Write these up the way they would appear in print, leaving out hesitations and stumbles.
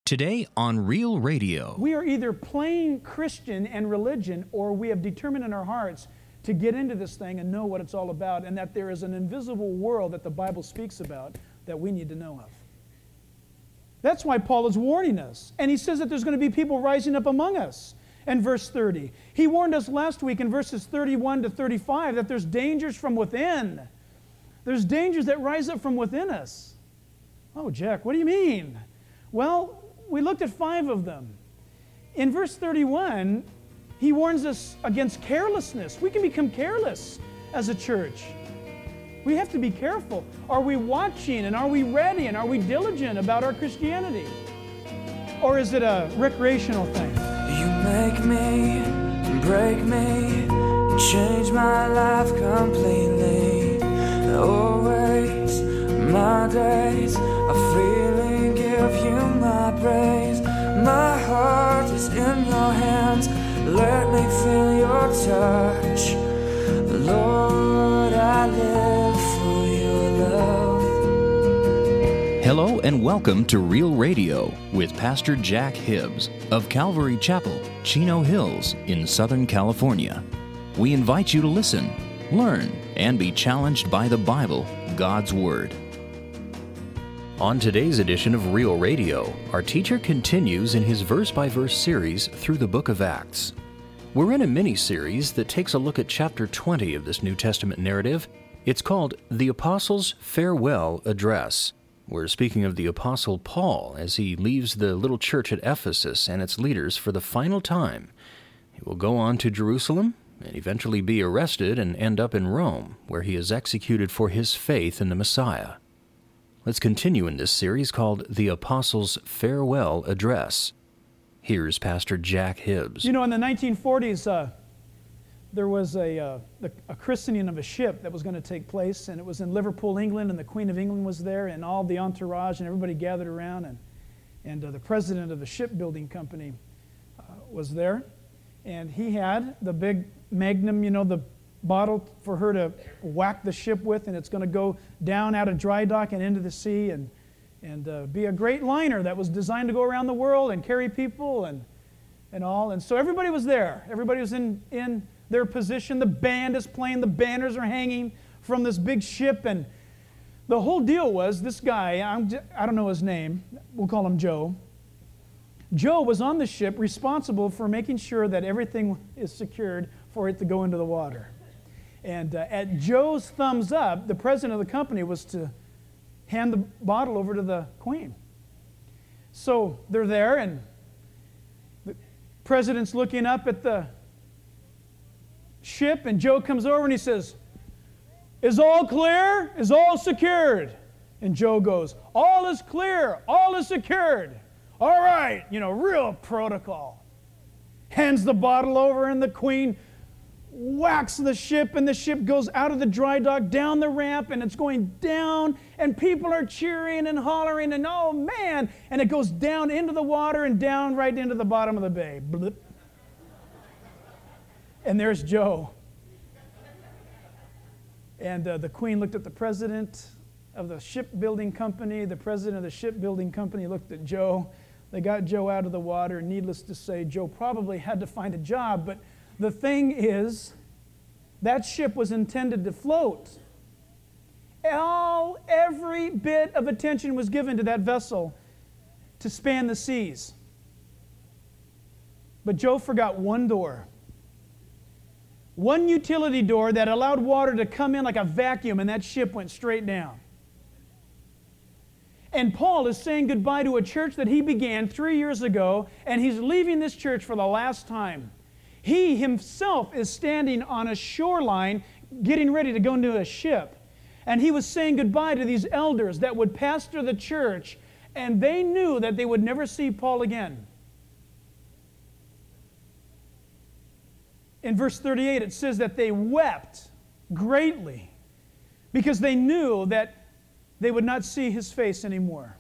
Today on Real Radio. We are either playing Christian and religion, or we have determined in our hearts to get into this thing and know what it's all about, and that there is an invisible world that the Bible speaks about that we need to know of. That's why Paul is warning us. And he says that there's going to be people rising up among us. And verse 30. He warned us last week in verses 31 to 35 that there's dangers from within. There's dangers that rise up from within us. Oh, Jack, what do you mean? Well, we looked at 5 of them. In verse 31, he warns us against carelessness. We can become careless as a church. We have to be careful. Are we watching, and are we ready, and are we diligent about our Christianity? Or is it a recreational thing? You make me, break me, change my life completely. Always, my days are freely give you my praise. My heart is in your hands. Let me feel your touch. Lord, I live for your love. Hello and welcome to Real Radio with Pastor Jack Hibbs of Calvary Chapel, Chino Hills in Southern California. We invite you to listen, learn, and be challenged by the Bible, God's Word. On today's edition of Real Radio, our teacher continues in his verse-by-verse series through the book of Acts. We're in a mini-series that takes a look at chapter 20 of this New Testament narrative. It's called The Apostles' Farewell Address. We're speaking of the Apostle Paul as he leaves the little church at Ephesus and its leaders for the final time. He will go on to Jerusalem and eventually be arrested and end up in Rome, where he is executed for his faith in the Messiah. Let's continue in this series called The Apostles' Farewell Address. Here's Pastor Jack Hibbs. You know, in the 1940s, there was a christening of a ship that was going to take place, and it was in Liverpool, England, and the Queen of England was there, and all the entourage, and everybody gathered around, and the president of the shipbuilding company was there, and he had the big Magnum, you know, the bottle for her to whack the ship with, and it's going to go down out of dry dock and into the sea, and be a great liner that was designed to go around the world and carry people and all. And so everybody was there. Everybody was in their position. The band is playing. The banners are hanging from this big ship. And the whole deal was this guy, I don't know his name. We'll call him Joe. Joe was on the ship responsible for making sure that everything is secured for it to go into the water. And at Joe's thumbs up, the president of the company was to hand the bottle over to the Queen. So they're there, and the president's looking up at the ship, and Joe comes over and he says, "Is all clear? Is all secured?" And Joe goes, "All is clear, all is secured." "All right," you know, real protocol. Hands the bottle over, and the Queen whacks the ship, and the ship goes out of the dry dock, down the ramp, and it's going down, and people are cheering and hollering, and oh man, and it goes down into the water and down right into the bottom of the bay. Blip. And there's Joe. And the Queen looked at the president of the shipbuilding company. The president of the shipbuilding company looked at Joe. They got Joe out of the water, and needless to say, Joe probably had to find a job, but the thing is, that ship was intended to float. Every bit of attention was given to that vessel to span the seas. But Joe forgot one door. One utility door that allowed water to come in like a vacuum, and that ship went straight down. And Paul is saying goodbye to a church that he began 3 years ago, and he's leaving this church for the last time. He himself is standing on a shoreline getting ready to go into a ship. And he was saying goodbye to these elders that would pastor the church, and they knew that they would never see Paul again. In verse 38, it says that they wept greatly because they knew that they would not see his face anymore.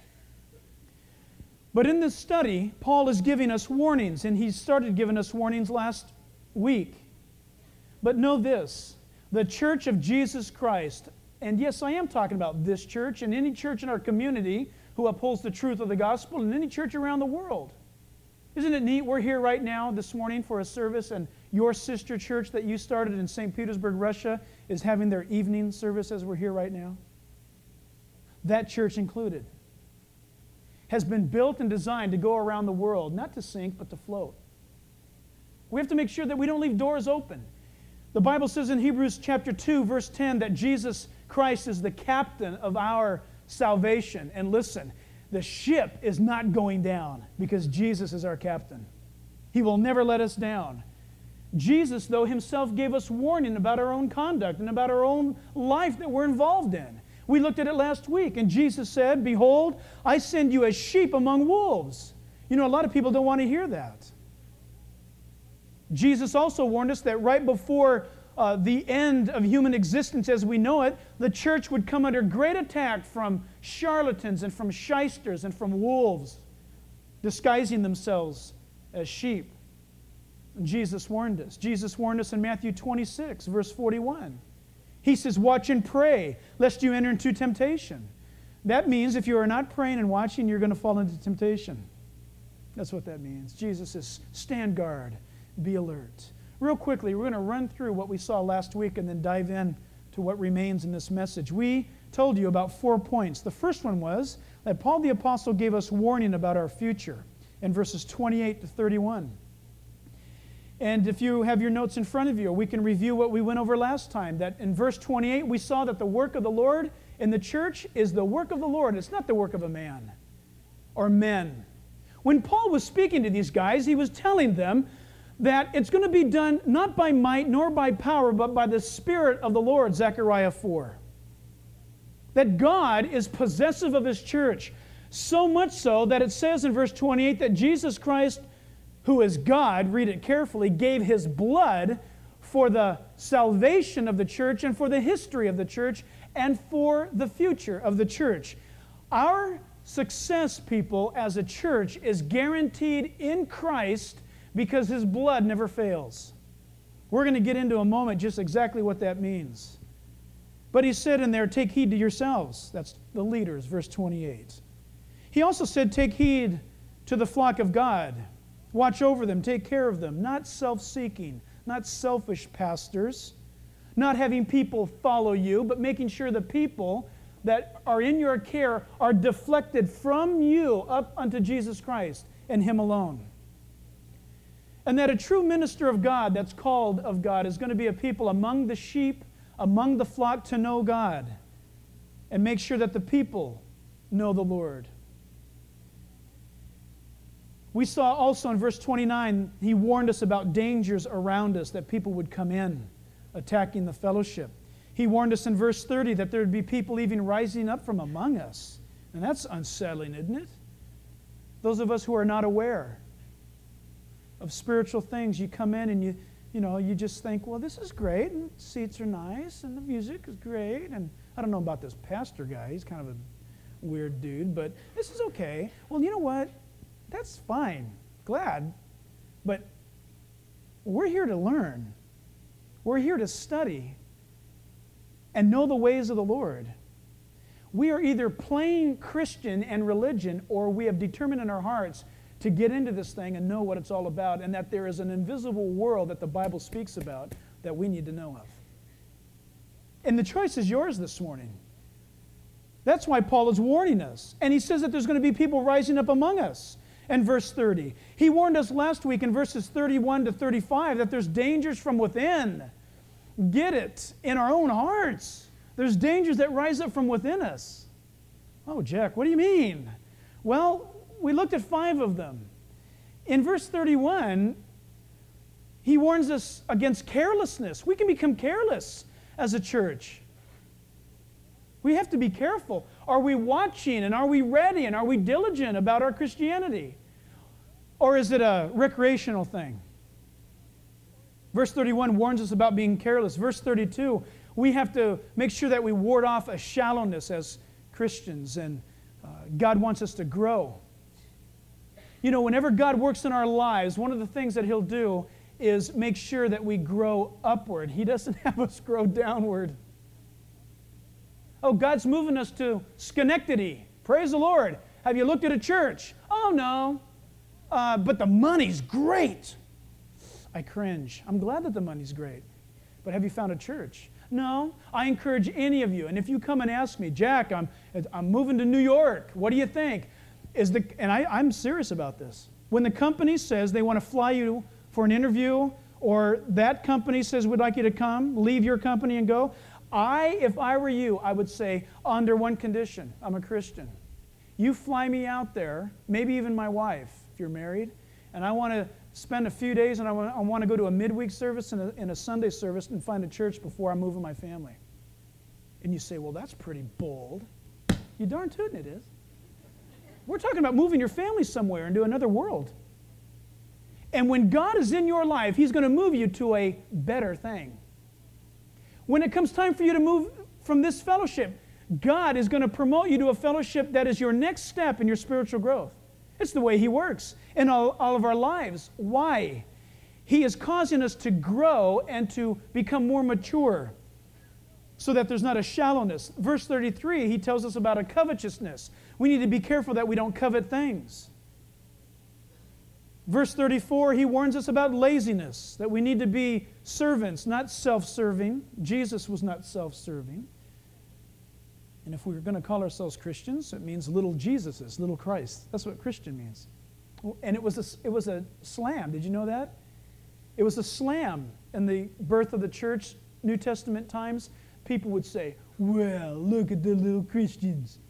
But in this study, Paul is giving us warnings, and he started giving us warnings last week. But know this, the church of Jesus Christ, and yes, I am talking about this church and any church in our community who upholds the truth of the gospel in any church around the world. Isn't it neat? We're here right now this morning for a service, and your sister church that you started in St. Petersburg, Russia, is having their evening service as we're here right now. That church included has been built and designed to go around the world, not to sink, but to float. We have to make sure that we don't leave doors open. The Bible says in Hebrews chapter 2, verse 10, that Jesus Christ is the captain of our salvation. And listen, the ship is not going down because Jesus is our captain. He will never let us down. Jesus, though, himself gave us warning about our own conduct and about our own life that we're involved in. We looked at it last week, and Jesus said, "Behold, I send you as sheep among wolves." You know, a lot of people don't want to hear that. Jesus also warned us that right before the end of human existence as we know it, the church would come under great attack from charlatans and from shysters and from wolves, disguising themselves as sheep. And Jesus warned us. Jesus warned us in Matthew 26, verse 41. He says, "Watch and pray, lest you enter into temptation." That means if you are not praying and watching, you're going to fall into temptation. That's what that means. Jesus says, stand guard, be alert. Real quickly, we're going to run through what we saw last week and then dive in to what remains in this message. We told you about 4 points. The first one was that Paul the Apostle gave us warning about our future in verses 28 to 31. And if you have your notes in front of you, we can review what we went over last time. That in verse 28, we saw that the work of the Lord in the church is the work of the Lord. It's not the work of a man or men. When Paul was speaking to these guys, he was telling them that it's going to be done not by might nor by power, but by the Spirit of the Lord, Zechariah 4. That God is possessive of His church, so much so that it says in verse 28 that Jesus Christ, who is God, read it carefully, gave His blood for the salvation of the church and for the history of the church and for the future of the church. Our success, people, as a church is guaranteed in Christ because His blood never fails. We're going to get into a moment just exactly what that means. But He said in there, take heed to yourselves. That's the leaders, verse 28. He also said, take heed to the flock of God. Watch over them, take care of them, not self-seeking, not selfish pastors, not having people follow you, but making sure the people that are in your care are deflected from you up unto Jesus Christ and Him alone. And that a true minister of God that's called of God is going to be a people among the sheep, among the flock to know God and make sure that the people know the Lord. We saw also in verse 29, he warned us about dangers around us, that people would come in, attacking the fellowship. He warned us in verse 30 that there would be people even rising up from among us. And that's unsettling, isn't it? Those of us who are not aware of spiritual things, you come in and you just think, well, this is great, and seats are nice, and the music is great, and I don't know about this pastor guy. He's kind of a weird dude, but this is okay. Well, you know what? That's fine. Glad. But we're here to learn. We're here to study and know the ways of the Lord. We are either playing Christian and religion, or we have determined in our hearts to get into this thing and know what it's all about, and that there is an invisible world that the Bible speaks about that we need to know of. And the choice is yours this morning. That's why Paul is warning us. And he says that there's going to be people rising up among us. And verse 30. He warned us last week in verses 31 to 35 that there's dangers from within. Get it? In our own hearts. There's dangers that rise up from within us. Oh, Jack, what do you mean? Well, we looked at 5 of them. In verse 31, he warns us against carelessness. We can become careless as a church. We have to be careful. Are we watching, and are we ready, and are we diligent about our Christianity? Or is it a recreational thing? Verse 31 warns us about being careless. Verse 32, we have to make sure that we ward off a shallowness as Christians, and God wants us to grow. You know, whenever God works in our lives, one of the things that He'll do is make sure that we grow upward. He doesn't have us grow downward. Oh, God's moving us to Schenectady. Praise the Lord. Have you looked at a church? Oh, no. But the money's great. I cringe. I'm glad that the money's great. But have you found a church? No. I encourage any of you. And if you come and ask me, Jack, I'm moving to New York. What do you think? I'm serious about this. When the company says they want to fly you for an interview, or that company says we'd like you to come, leave your company and go, if I were you, I would say, under one condition, I'm a Christian. You fly me out there, maybe even my wife, if you're married, and I want to spend a few days and I want to go to a midweek service and a Sunday service and find a church before I move with my family. And you say, well, that's pretty bold. You darn tootin' it is. We're talking about moving your family somewhere into another world. And when God is in your life, He's going to move you to a better thing. When it comes time for you to move from this fellowship, God is going to promote you to a fellowship that is your next step in your spiritual growth. It's the way He works in all of our lives. Why? He is causing us to grow and to become more mature so that there's not a shallowness. Verse 33, He tells us about a covetousness. We need to be careful that we don't covet things. Verse 34, He warns us about laziness, that we need to be servants, not self-serving. Jesus was not self-serving. And if we were going to call ourselves Christians, it means little Jesuses, little Christ. That's what Christian means. And it was a slam. Did you know that? It was a slam in the birth of the church, New Testament times. People would say, well, look at the little Christians.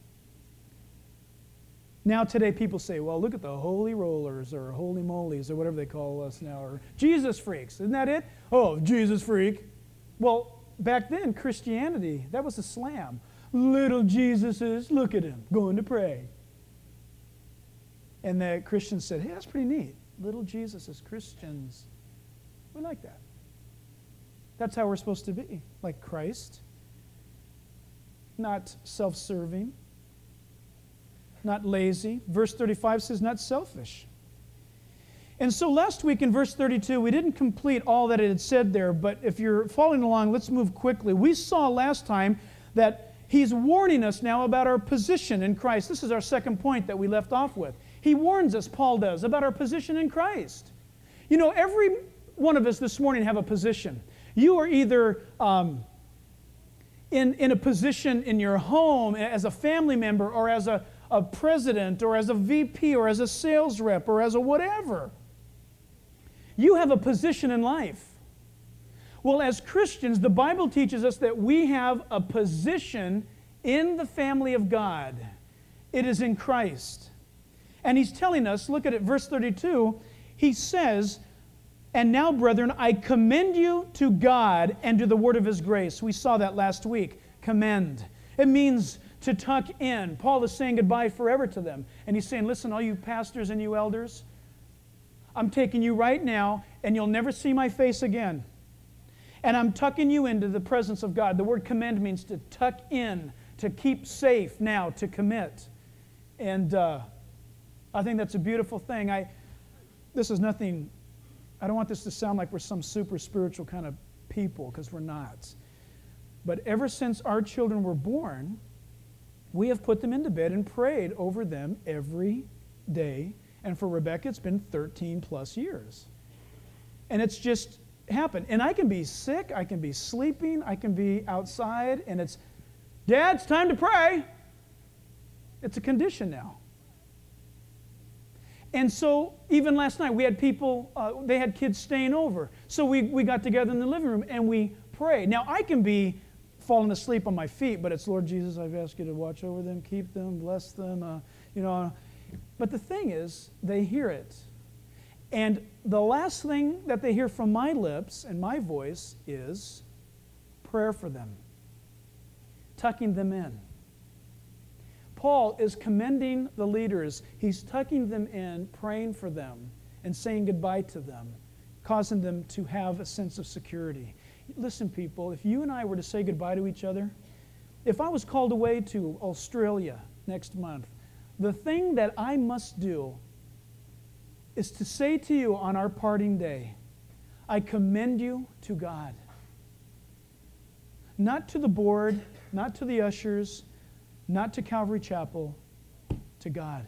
Now today people say, well, look at the holy rollers or holy molies or whatever they call us now, or Jesus freaks. Isn't that it? Oh, Jesus freak. Well, back then, Christianity, that was a slam. Little Jesuses, look at him, going to pray. And the Christians said, hey, that's pretty neat. Little Jesuses, Christians. We like that. That's how we're supposed to be, like Christ. Not self-serving. Not lazy. Verse 35 says not selfish. And so last week in verse 32, we didn't complete all that it had said there, but if you're following along, let's move quickly. We saw last time that He's warning us now about our position in Christ. This is our second point that we left off with. He warns us, Paul does, about our position in Christ. You know, every one of us this morning have a position. You are either in a position in your home as a family member or as a president or as a VP or as a sales rep or as a whatever. You have a position in life. Well, as Christians, the Bible teaches us that we have a position in the family of God. It is in Christ. And He's telling us, look at it, verse 32, He says, and now, brethren, I commend you to God and to the word of His grace. We saw that last week. Commend. It means to tuck in. Paul is saying goodbye forever to them. And he's saying, listen, all you pastors and you elders, I'm taking you right now, and you'll never see my face again. And I'm tucking you into the presence of God. The word commend means to tuck in, to keep safe now, to commit. And I think that's a beautiful thing. This is nothing, I don't want this to sound like we're some super spiritual kind of people, because we're not. But ever since our children were born, we have put them into bed and prayed over them every day. And for Rebecca, it's been 13 plus years. And it's just happened. And I can be sick, I can be sleeping, I can be outside, and it's, Dad, it's time to pray. It's a condition now. And so even last night, we had people, they had kids staying over. So we got together in the living room and we prayed. Now, I can be falling asleep on my feet, but it's, Lord Jesus, I've asked you to watch over them, keep them, bless them, But the thing is, they hear it. And the last thing that they hear from my lips and my voice is prayer for them, tucking them in. Paul is commending the leaders. He's tucking them in, praying for them, and saying goodbye to them, causing them to have a sense of security. Listen, people, if you and I were to say goodbye to each other, if I was called away to Australia next month, the thing that I must do is to say to you on our parting day, I commend you to God. Not to the board, not to the ushers, not to Calvary Chapel, to God.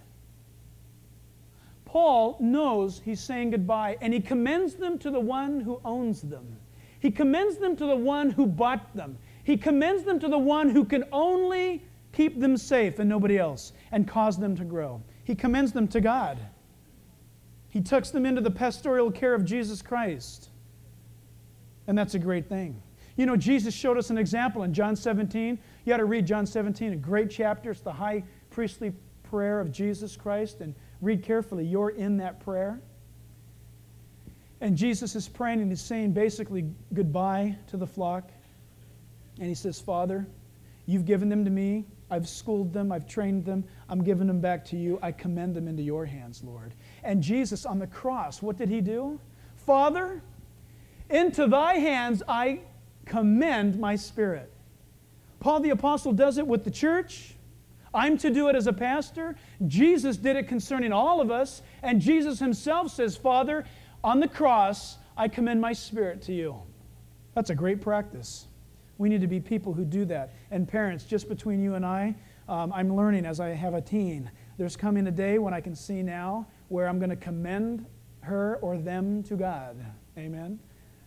Paul knows he's saying goodbye, and he commends them to the one who owns them. He commends them to the one who bought them. He commends them to the one who can only keep them safe and nobody else, and cause them to grow. He commends them to God. He tucks them into the pastoral care of Jesus Christ. And that's a great thing. You know, Jesus showed us an example in John 17. You got to read John 17, a great chapter. It's the high priestly prayer of Jesus Christ. And read carefully. You're in that prayer. And Jesus is praying and he's saying basically goodbye to the flock. And he says, Father, you've given them to me. I've schooled them. I've trained them. I'm giving them back to you. I commend them into your hands, Lord. And Jesus on the cross, what did he do? Father, into thy hands I commend my spirit. Paul the Apostle does it with the church. I'm to do it as a pastor. Jesus did it concerning all of us. And Jesus himself says, Father, on the cross, I commend my spirit to you. That's a great practice. We need to be people who do that. And parents, just between you and I, I'm learning as I have a teen. There's coming a day when I can see now where I'm going to commend her or them to God. Amen.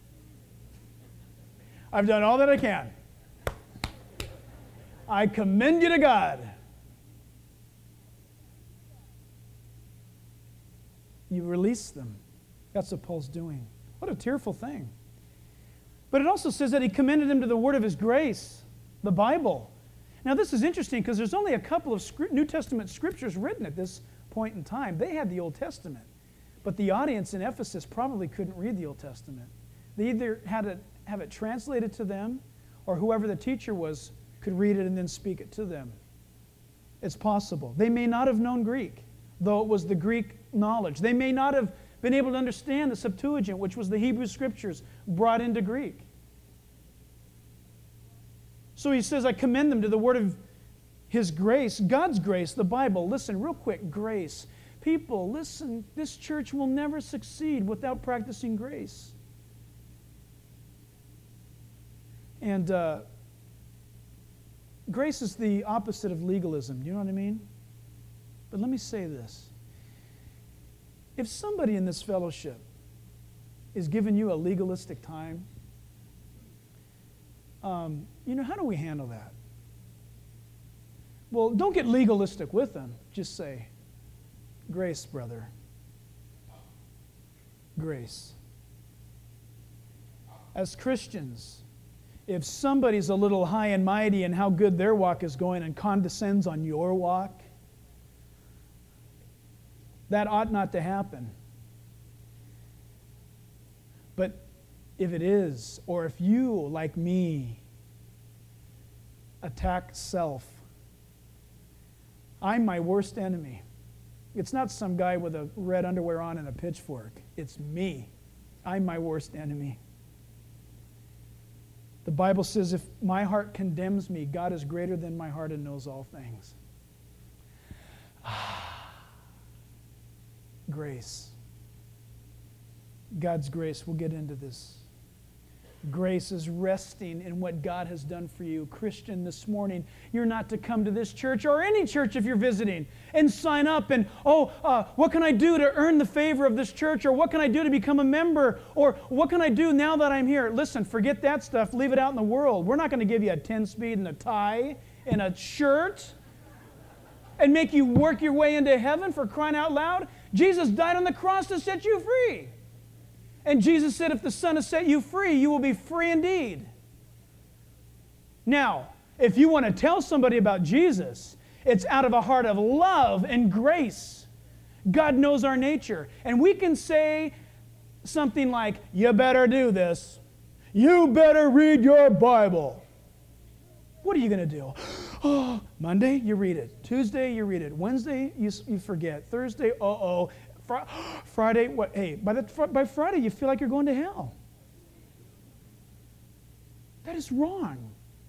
I've done all that I can. I commend you to God. You release them. That's what Paul's doing. What a tearful thing. But it also says that he commended them to the word of his grace, the Bible. Now this is interesting because there's only a couple of New Testament scriptures written at this point in time. They had the Old Testament. But the audience in Ephesus probably couldn't read the Old Testament. They either had to have it translated to them, or whoever the teacher was could read it and then speak it to them. It's possible. They may not have known Greek, though it was the Greek knowledge. They may not have been able to understand the Septuagint, which was the Hebrew Scriptures brought into Greek. So he says, I commend them to the word of his grace, God's grace, the Bible. Listen, real quick, grace. People, listen, this church will never succeed without practicing grace. And grace is the opposite of legalism. You know what I mean? But let me say this. If somebody in this fellowship is giving you a legalistic time, how do we handle that? Well, don't get legalistic with them. Just say, grace, brother. Grace. As Christians, if somebody's a little high and mighty in how good their walk is going and condescends on your walk, that ought not to happen. But if it is, or if you, like me, attack self, I'm my worst enemy. It's not some guy with a red underwear on and a pitchfork. It's me. I'm my worst enemy. The Bible says, if my heart condemns me, God is greater than my heart and knows all things. Grace. God's grace. We'll get into this. Grace is resting in what God has done for you. Christian, this morning, you're not to come to this church or any church if you're visiting and sign up and, what can I do to earn the favor of this church? Or what can I do to become a member? Or what can I do now that I'm here? Listen, forget that stuff. Leave it out in the world. We're not going to give you a 10-speed and a tie and a shirt and make you work your way into heaven, for crying out loud. Jesus died on the cross to set you free. And Jesus said, if the Son has set you free, you will be free indeed. Now, if you want to tell somebody about Jesus, it's out of a heart of love and grace. God knows our nature. And we can say something like, you better do this. You better read your Bible. What are you going to do? Oh, Monday, you read it. Tuesday, you read it. Wednesday, you forget. Thursday, Friday, what? Hey, by Friday, you feel like you're going to hell. That is wrong.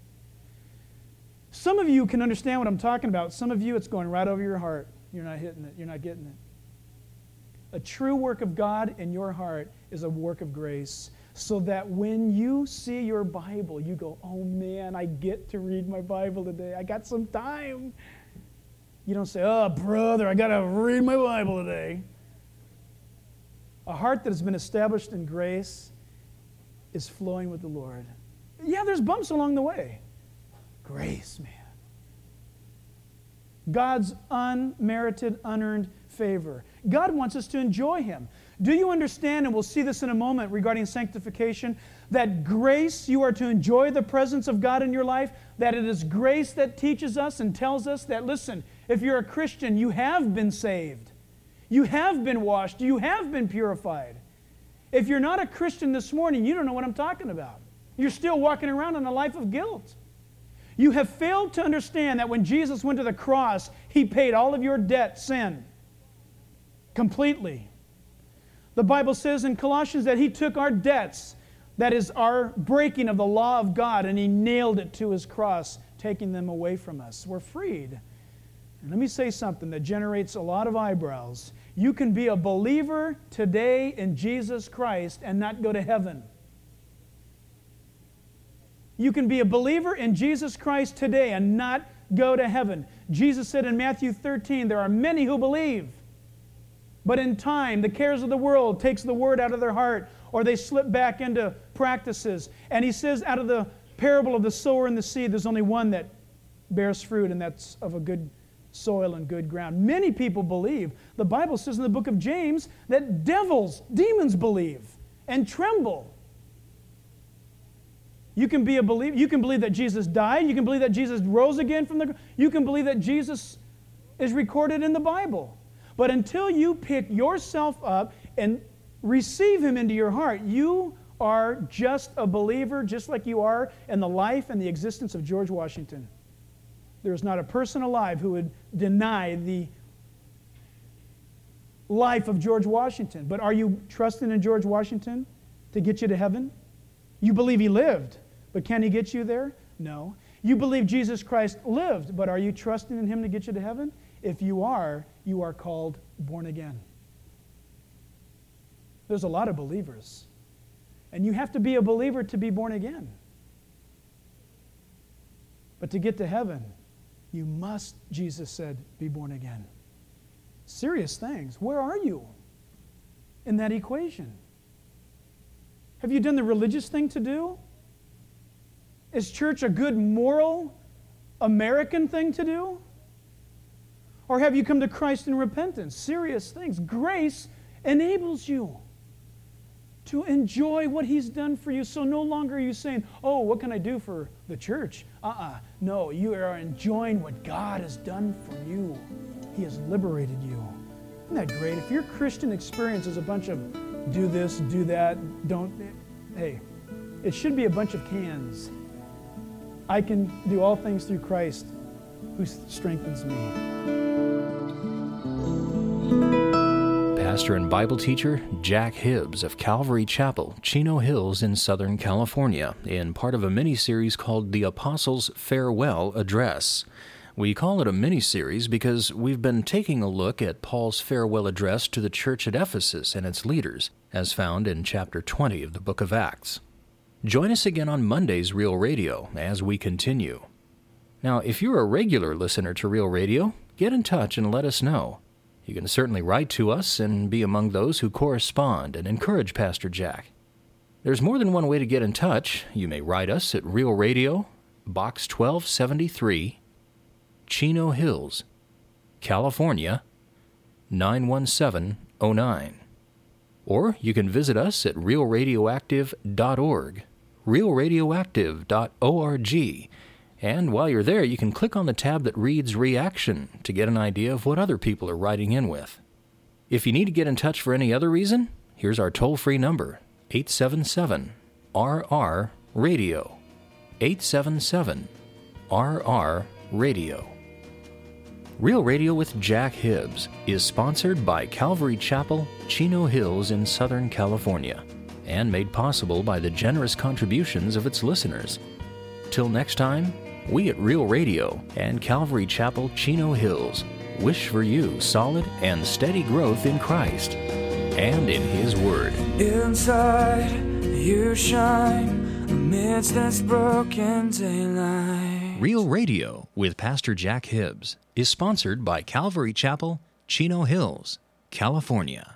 Some of you can understand what I'm talking about. Some of you, it's going right over your heart. You're not hitting it. You're not getting it. A true work of God in your heart is a work of grace, so that when you see your Bible, you go, oh man, I get to read my Bible today. I got some time. You don't say, oh, brother, I got to read my Bible today. A heart that has been established in grace is flowing with the Lord. Yeah, there's bumps along the way. Grace, man. God's unmerited, unearned favor. God wants us to enjoy Him. Do you understand, and we'll see this in a moment regarding sanctification, that grace, you are to enjoy the presence of God in your life, that it is grace that teaches us and tells us that, listen, if you're a Christian, you have been saved. You have been washed. You have been purified. If you're not a Christian this morning, you don't know what I'm talking about. You're still walking around in a life of guilt. You have failed to understand that when Jesus went to the cross, He paid all of your debt, sin, completely. The Bible says in Colossians that He took our debts, that is our breaking of the law of God, and He nailed it to His cross, taking them away from us. We're freed. And let me say something that generates a lot of eyebrows. You can be a believer today in Jesus Christ and not go to heaven. You can be a believer in Jesus Christ today and not go to heaven. Jesus said in Matthew 13, there are many who believe, but in time, the cares of the world takes the word out of their heart, or they slip back into practices. And He says out of the parable of the sower and the seed, there's only one that bears fruit, and that's of a good soil and good ground. Many people believe. The Bible says in the book of James that demons believe and tremble. You can be a believer. You can believe that Jesus died. You can believe that Jesus rose again from the grave. You can believe that Jesus is recorded in the Bible. But until you pick yourself up and receive Him into your heart, you are just a believer, just like you are in the life and the existence of George Washington. There is not a person alive who would deny the life of George Washington. But are you trusting in George Washington to get you to heaven? You believe he lived, but can he get you there? No. You believe Jesus Christ lived, but are you trusting in Him to get you to heaven? If you are called born again. There's a lot of believers. And you have to be a believer to be born again. But to get to heaven, you must, Jesus said, be born again. Serious things. Where are you in that equation? Have you done the religious thing to do? Is church a good moral American thing to do? Or have you come to Christ in repentance? Serious things. Grace enables you to enjoy what He's done for you. So no longer are you saying, oh, what can I do for the church? No, you are enjoying what God has done for you. He has liberated you. Isn't that great? If your Christian experience is a bunch of do this, do that, hey, it should be a bunch of cans. I can do all things through Christ who strengthens me. Pastor and Bible teacher Jack Hibbs of Calvary Chapel, Chino Hills in Southern California, in part of a mini-series called The Apostles' Farewell Address. We call it a mini-series because we've been taking a look at Paul's farewell address to the church at Ephesus and its leaders, as found in chapter 20 of the book of Acts. Join us again on Monday's Real Radio as we continue. Now, if you're a regular listener to Real Radio, get in touch and let us know. You can certainly write to us and be among those who correspond and encourage Pastor Jack. There's more than one way to get in touch. You may write us at Real Radio, Box 1273, Chino Hills, California, 91709. Or you can visit us at realradioactive.org, realradioactive.org, and while you're there, you can click on the tab that reads Reaction to get an idea of what other people are writing in with. If you need to get in touch for any other reason, here's our toll-free number, 877-RR-RADIO, 877-RR-RADIO. Real Radio with Jack Hibbs is sponsored by Calvary Chapel, Chino Hills in Southern California, and made possible by the generous contributions of its listeners. Till next time, we at Real Radio and Calvary Chapel, Chino Hills wish for you solid and steady growth in Christ and in His Word. Inside, you shine amidst this broken daylight. Real Radio with Pastor Jack Hibbs is sponsored by Calvary Chapel, Chino Hills, California.